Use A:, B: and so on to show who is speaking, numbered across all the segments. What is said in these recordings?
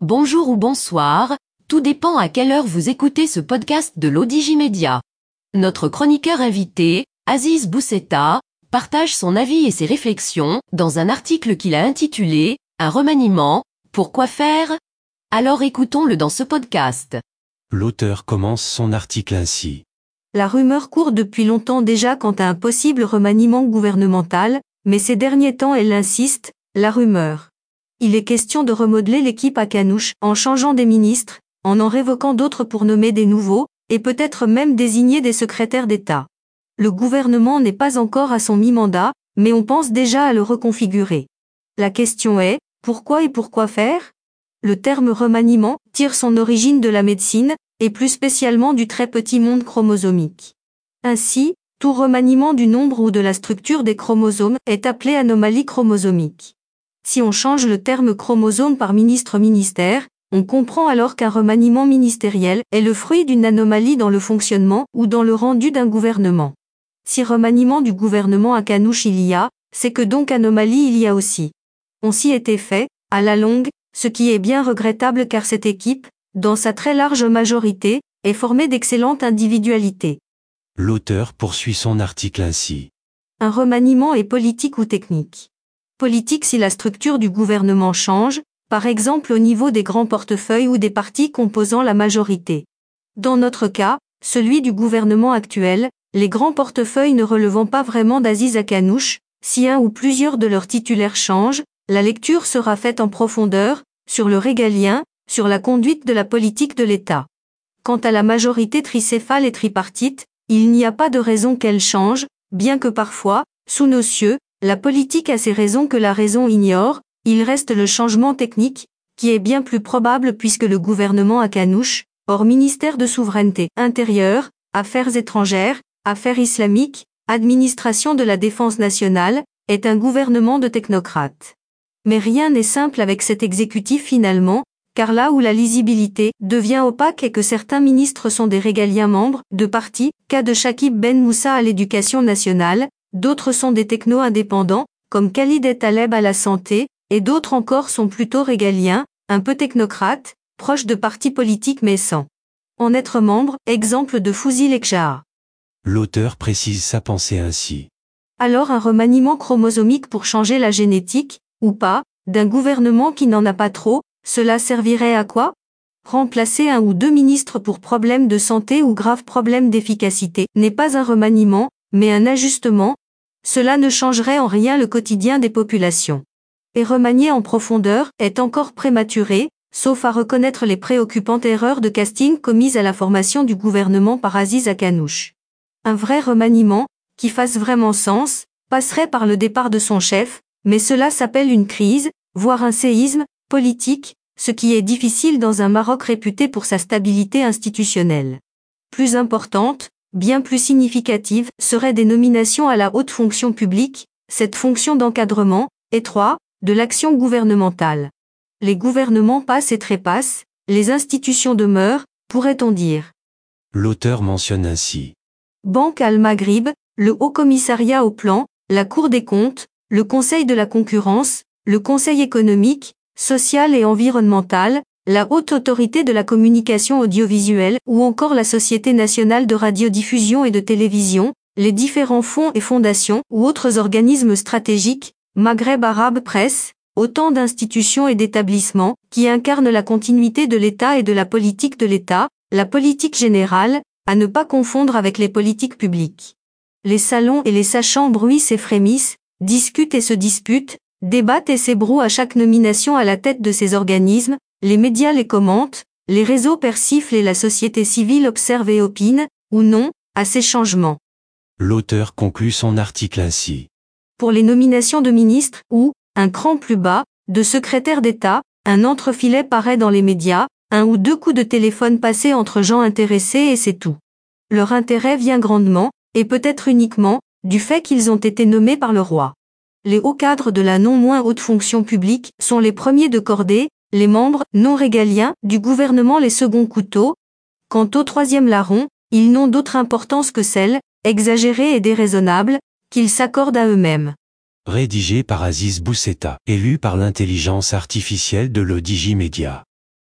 A: Bonjour ou bonsoir, tout dépend à quelle heure vous écoutez ce podcast de l'Odigimédia. Notre chroniqueur invité, Aziz Bousseta, partage son avis et ses réflexions dans un article qu'il a intitulé « Un remaniement, pourquoi faire ?» Alors écoutons-le dans ce podcast.
B: L'auteur commence son article ainsi.
C: La rumeur court depuis longtemps déjà quant à un possible remaniement gouvernemental, mais ces derniers temps elle insiste, la rumeur. Il est question de remodeler l'équipe à Canouche en changeant des ministres, en révoquant d'autres pour nommer des nouveaux, et peut-être même désigner des secrétaires d'État. Le gouvernement n'est pas encore à son mi-mandat, mais on pense déjà à le reconfigurer. La question est, pourquoi et pourquoi faire ? Le terme remaniement tire son origine de la médecine, et plus spécialement du très petit monde chromosomique. Ainsi, tout remaniement du nombre ou de la structure des chromosomes est appelé anomalie chromosomique. Si on change le terme chromosome par ministre-ministère, on comprend alors qu'un remaniement ministériel est le fruit d'une anomalie dans le fonctionnement ou dans le rendu d'un gouvernement. Si remaniement du gouvernement à Canouche il y a, c'est que donc anomalie il y a aussi. On s'y était fait, à la longue, ce qui est bien regrettable car cette équipe, dans sa très large majorité, est formée d'excellentes individualités.
B: L'auteur poursuit son article ainsi.
C: Un remaniement est politique ou technique. Politique si la structure du gouvernement change, par exemple au niveau des grands portefeuilles ou des partis composant la majorité. Dans notre cas, celui du gouvernement actuel, les grands portefeuilles ne relevant pas vraiment d'Aziz Akanouche, si un ou plusieurs de leurs titulaires changent, la lecture sera faite en profondeur, sur le régalien, sur la conduite de la politique de l'État. Quant à la majorité tricéphale et tripartite, il n'y a pas de raison qu'elle change, bien que parfois, sous nos cieux, la politique a ses raisons que la raison ignore, il reste le changement technique, qui est bien plus probable puisque le gouvernement à Canouche, hors ministère de souveraineté intérieure, affaires étrangères, affaires islamiques, administration de la défense nationale, est un gouvernement de technocrates. Mais rien n'est simple avec cet exécutif finalement, car là où la lisibilité devient opaque et que certains ministres sont des régaliens membres de partis, cas de Chakib Ben Moussa à l'éducation nationale, d'autres sont des techno-indépendants, comme Khalid Et Taleb à la santé, et d'autres encore sont plutôt régaliens, un peu technocrates, proches de partis politiques mais sans en être membres, exemple de Fouzi Lekjaa.
B: L'auteur précise sa pensée ainsi.
C: Alors un remaniement chromosomique pour changer la génétique, ou pas, d'un gouvernement qui n'en a pas trop, cela servirait à quoi ? Remplacer un ou deux ministres pour problèmes de santé ou graves problèmes d'efficacité n'est pas un remaniement, mais un ajustement. Cela ne changerait en rien le quotidien des populations. Et remanier en profondeur est encore prématuré, sauf à reconnaître les préoccupantes erreurs de casting commises à la formation du gouvernement par Aziz Akanouche. Un vrai remaniement, qui fasse vraiment sens, passerait par le départ de son chef, mais cela s'appelle une crise, voire un séisme, politique, ce qui est difficile dans un Maroc réputé pour sa stabilité institutionnelle. Plus importante, bien plus significative, seraient des nominations à la haute fonction publique, cette fonction d'encadrement, étroit, de l'action gouvernementale. Les gouvernements passent et trépassent, les institutions demeurent, pourrait-on dire.
B: L'auteur mentionne ainsi.
C: Banque Al-Maghrib, le Haut Commissariat au Plan, la Cour des comptes, le Conseil de la concurrence, le Conseil économique, social et environnemental, la Haute Autorité de la communication audiovisuelle ou encore la Société nationale de radiodiffusion et de télévision, les différents fonds et fondations ou autres organismes stratégiques, Maghreb Arabe Presse, autant d'institutions et d'établissements qui incarnent la continuité de l'État et de la politique de l'État, la politique générale, à ne pas confondre avec les politiques publiques. Les salons et les sachants bruissent et frémissent, discutent et se disputent, débattent et s'ébrouent à chaque nomination à la tête de ces organismes, les médias les commentent, les réseaux persiflent et la société civile observe et opine, ou non, à ces changements.
B: L'auteur conclut son article ainsi.
C: Pour les nominations de ministres ou, un cran plus bas, de secrétaires d'État, un entrefilet paraît dans les médias, un ou deux coups de téléphone passés entre gens intéressés et c'est tout. Leur intérêt vient grandement, et peut-être uniquement, du fait qu'ils ont été nommés par le roi. Les hauts cadres de la non moins haute fonction publique sont les premiers de cordée, les membres non régaliens du gouvernement les seconds couteaux. Quant au troisième larron, ils n'ont d'autre importance que celle, exagérée et déraisonnable, qu'ils s'accordent à eux-mêmes.
B: Rédigé par Aziz Bousseta et lu par l'intelligence artificielle de l'Odigimédia.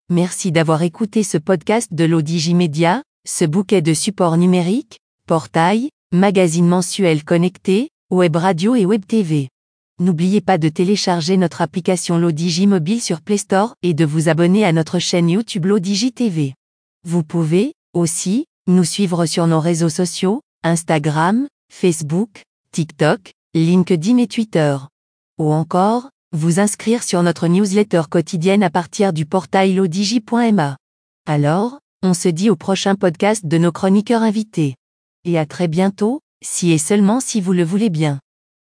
A: Merci d'avoir écouté ce podcast de l'Odigimédia, ce bouquet de supports numériques, portail, magazine mensuel connecté, web radio et web TV. N'oubliez pas de télécharger notre application l'Odigi Mobile sur Play Store et de vous abonner à notre chaîne YouTube l'Odigi TV. Vous pouvez, aussi, nous suivre sur nos réseaux sociaux, Instagram, Facebook, TikTok, LinkedIn et Twitter. Ou encore, vous inscrire sur notre newsletter quotidienne à partir du portail lodigi.ma. Alors, on se dit au prochain podcast de nos chroniqueurs invités. Et à très bientôt, si et seulement si vous le voulez bien.